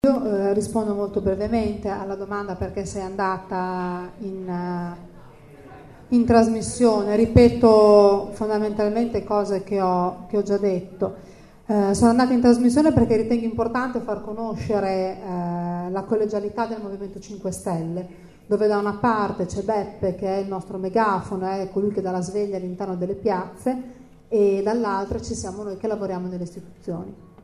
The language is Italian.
Io rispondo molto brevemente alla domanda perché sei andata in trasmissione. Ripeto fondamentalmente cose che ho già detto. Sono andata in trasmissione perché ritengo importante far conoscere la collegialità del Movimento 5 Stelle, dove da una parte c'è Beppe che è il nostro megafono, è colui che dà la sveglia all'interno delle piazze, e dall'altra ci siamo noi che lavoriamo nelle istituzioni.